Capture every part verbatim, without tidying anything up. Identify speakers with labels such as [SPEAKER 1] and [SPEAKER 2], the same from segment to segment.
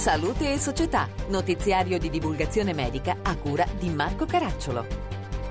[SPEAKER 1] Salute e Società, notiziario di divulgazione medica a cura di Marco Caracciolo.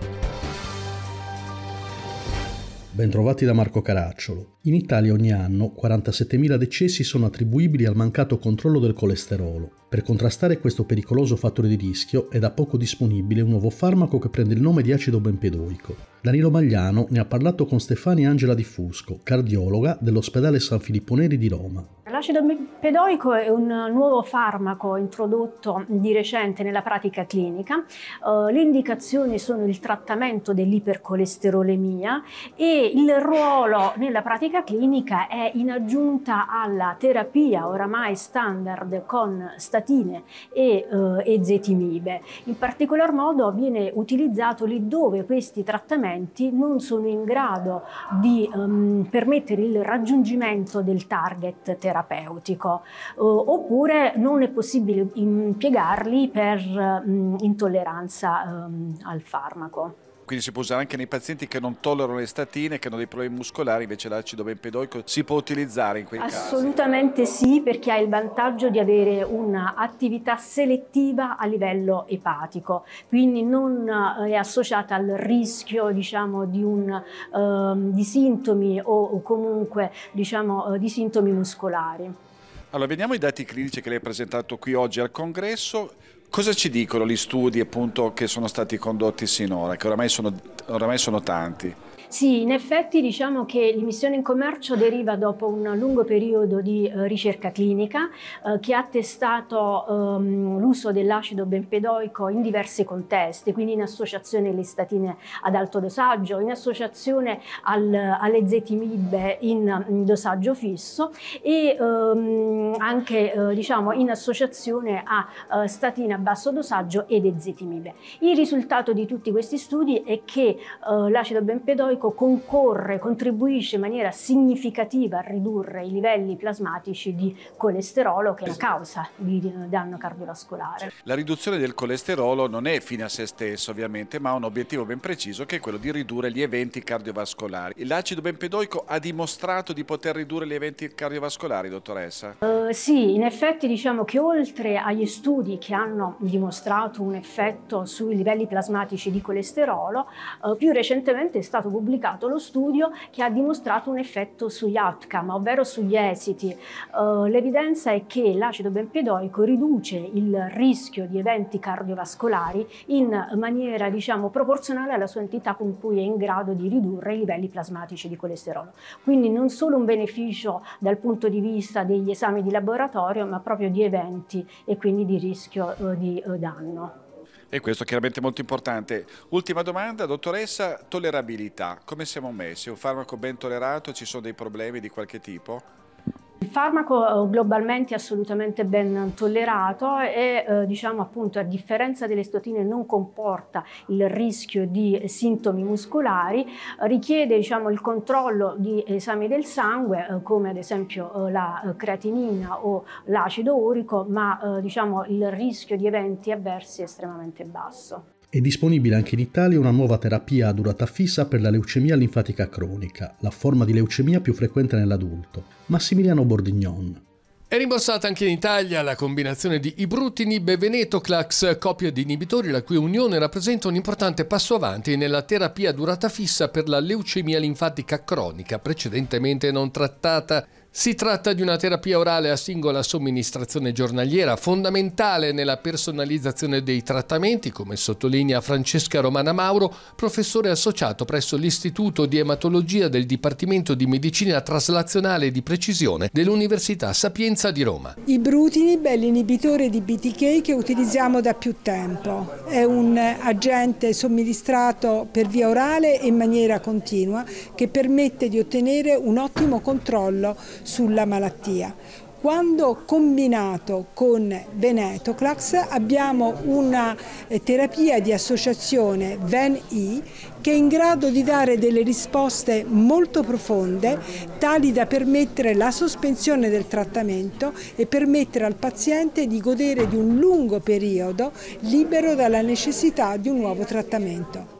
[SPEAKER 2] Bentrovati da Marco Caracciolo. In Italia ogni anno quarantasettemila decessi sono attribuibili al mancato controllo del colesterolo. Per contrastare questo pericoloso fattore di rischio è da poco disponibile un nuovo farmaco che prende il nome di acido benpedoico. Danilo Magliano ne ha parlato con Stefania Angela Di Fusco, cardiologa dell'ospedale San Filippo Neri di Roma.
[SPEAKER 3] L'acido benpedoico è un nuovo farmaco introdotto di recente nella pratica clinica. Uh, le indicazioni sono il trattamento dell'ipercolesterolemia e il ruolo nella pratica clinica è in aggiunta alla terapia oramai standard con statine e uh, ezetimibe. In particolar modo viene utilizzato lì dove questi trattamenti non sono in grado di um, permettere il raggiungimento del target terapeutico. terapeutico uh, oppure non è possibile impiegarli per um, intolleranza um, al farmaco.
[SPEAKER 4] Quindi si può usare anche nei pazienti che non tollerano le statine, che hanno dei problemi muscolari, invece l'acido benpedoico si può utilizzare in quei
[SPEAKER 3] casi?
[SPEAKER 4] Assolutamente
[SPEAKER 3] sì, perché ha il vantaggio di avere un'attività selettiva a livello epatico, quindi non è associata al rischio, diciamo, di, un, uh, di sintomi o comunque, diciamo, di sintomi muscolari.
[SPEAKER 4] Allora, vediamo i dati clinici che lei ha presentato qui oggi al congresso. Cosa ci dicono gli studi appunto che sono stati condotti sinora, che oramai sono, oramai sono tanti?
[SPEAKER 3] Sì, in effetti diciamo che l'immissione in commercio deriva dopo un lungo periodo di eh, ricerca clinica eh, che ha testato ehm, l'uso dell'acido benpedoico in diversi contesti, quindi in associazione alle statine ad alto dosaggio, in associazione al, alle ezetimibe in, in dosaggio fisso e ehm, anche eh, diciamo in associazione a eh, statine a basso dosaggio ed ezetimibe. Il risultato di tutti questi studi è che eh, l'acido benpedoico concorre, contribuisce in maniera significativa a ridurre i livelli plasmatici di colesterolo, che è la causa di danno cardiovascolare.
[SPEAKER 4] La riduzione del colesterolo non è fine a se stesso ovviamente, ma ha un obiettivo ben preciso che è quello di ridurre gli eventi cardiovascolari. L'acido benpedoico ha dimostrato di poter ridurre gli eventi cardiovascolari, dottoressa?
[SPEAKER 3] Uh, sì, in effetti diciamo che oltre agli studi che hanno dimostrato un effetto sui livelli plasmatici di colesterolo, uh, più recentemente è stato pubblicato pubblicato lo studio che ha dimostrato un effetto sugli outcome, ovvero sugli esiti. Uh, l'evidenza è che l'acido benpedoico riduce il rischio di eventi cardiovascolari in maniera, diciamo, proporzionale alla sua entità con cui è in grado di ridurre i livelli plasmatici di colesterolo. Quindi non solo un beneficio dal punto di vista degli esami di laboratorio, ma proprio di eventi e quindi di rischio uh, di uh, danno.
[SPEAKER 4] E questo è chiaramente molto importante. Ultima domanda, dottoressa, tollerabilità. Come siamo messi? È un farmaco ben tollerato? Ci sono dei problemi di qualche tipo?
[SPEAKER 3] Il farmaco globalmente è assolutamente ben tollerato e eh, diciamo appunto a differenza delle statine non comporta il rischio di sintomi muscolari, richiede diciamo il controllo di esami del sangue eh, come ad esempio eh, la creatinina o l'acido urico, ma eh, diciamo il rischio di eventi avversi è estremamente basso.
[SPEAKER 2] È disponibile anche in Italia una nuova terapia a durata fissa per la leucemia linfatica cronica, la forma di leucemia più frequente nell'adulto. Massimiliano Bordignon.
[SPEAKER 5] È rimborsata anche in Italia la combinazione di ibrutinib e venetoclax, coppia di inibitori la cui unione rappresenta un importante passo avanti nella terapia a durata fissa per la leucemia linfatica cronica, precedentemente non trattata. Si tratta di una terapia orale a singola somministrazione giornaliera, fondamentale nella personalizzazione dei trattamenti, come sottolinea Francesca Romana Mauro, professore associato presso l'Istituto di Ematologia del Dipartimento di Medicina Traslazionale e di Precisione dell'Università Sapienza di Roma.
[SPEAKER 6] Ibrutinib è l'inibitore di B T K che utilizziamo da più tempo. È un agente somministrato per via orale e in maniera continua che permette di ottenere un ottimo controllo sulla malattia. Quando combinato con venetoclax abbiamo una terapia di associazione Ven-I che è in grado di dare delle risposte molto profonde, tali da permettere la sospensione del trattamento e permettere al paziente di godere di un lungo periodo libero dalla necessità di un nuovo trattamento.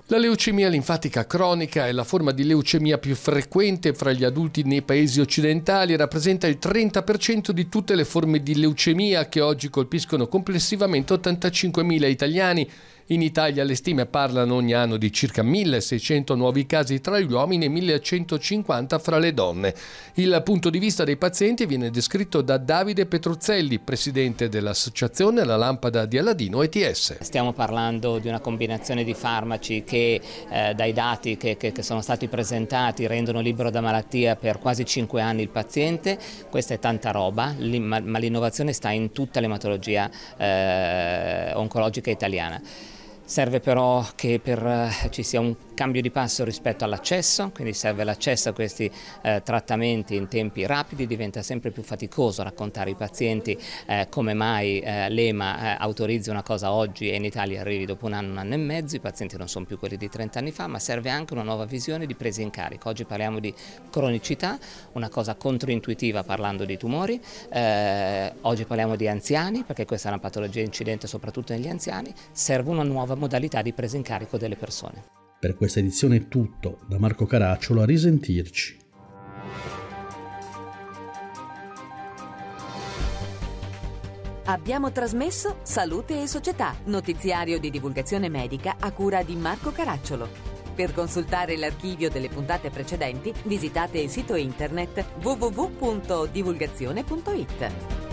[SPEAKER 5] La leucemia linfatica cronica è la forma di leucemia più frequente fra gli adulti nei paesi occidentali e rappresenta il trenta per cento di tutte le forme di leucemia che oggi colpiscono complessivamente ottantacinquemila italiani. In Italia le stime parlano ogni anno di circa milleseicento nuovi casi tra gli uomini e millecentocinquanta fra le donne. Il punto di vista dei pazienti viene descritto da Davide Petruzzelli, presidente dell'associazione La Lampada di Aladino E T S.
[SPEAKER 7] Stiamo parlando di una combinazione di farmaci che eh, dai dati che, che, che sono stati presentati rendono libero da malattia per quasi cinque anni il paziente. Questa è tanta roba, ma, ma l'innovazione sta in tutta l'ematologia eh, oncologica italiana. Serve però che per, uh, ci sia un cambio di passo rispetto all'accesso, quindi serve l'accesso a questi uh, trattamenti in tempi rapidi. Diventa sempre più faticoso raccontare ai pazienti uh, come mai uh, l'E M A uh, autorizza una cosa oggi e in Italia arrivi dopo un anno, un anno e mezzo. I pazienti non sono più quelli di trenta anni fa, ma serve anche una nuova visione di presa in carico. Oggi parliamo di cronicità, una cosa controintuitiva parlando di tumori, uh, oggi parliamo di anziani perché questa è una patologia incidente soprattutto negli anziani. Serve una nuova modalità di presa in carico delle persone.
[SPEAKER 2] Per questa edizione è tutto, da Marco Caracciolo, a risentirci.
[SPEAKER 1] Abbiamo trasmesso Salute e Società, notiziario di divulgazione medica a cura di Marco Caracciolo. Per consultare l'archivio delle puntate precedenti, visitate il sito internet w w w punto divulgazione punto i t.